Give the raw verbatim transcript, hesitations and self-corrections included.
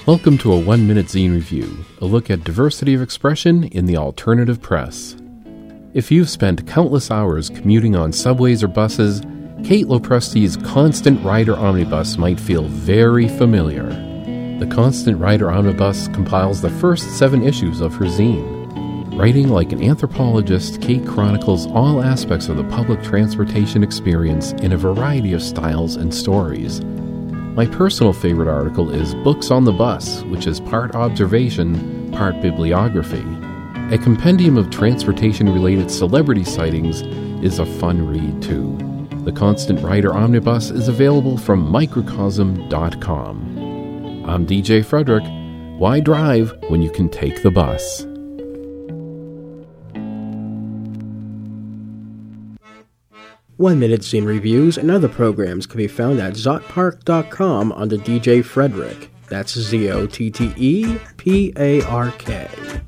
Welcome to a one-minute zine review, a look at diversity of expression in the alternative press. If you've spent countless hours commuting on subways or buses, Kate Lopresti's Constant Rider Omnibus might feel very familiar. The Constant Rider Omnibus compiles the first seven issues of her zine. Writing like an anthropologist, Kate chronicles all aspects of the public transportation experience in a variety of styles and stories. My personal favorite article is Books on the Bus, which is part observation, part bibliography. A compendium of transportation-related celebrity sightings is a fun read, too. The Constant Rider Omnibus is available from microcosm dot com. I'm D J Frederick. Why drive when you can take the bus? One-Minute Zine Reviews and other programs can be found at zotpark dot com under D J Frederick. That's Z O T T E P A R K.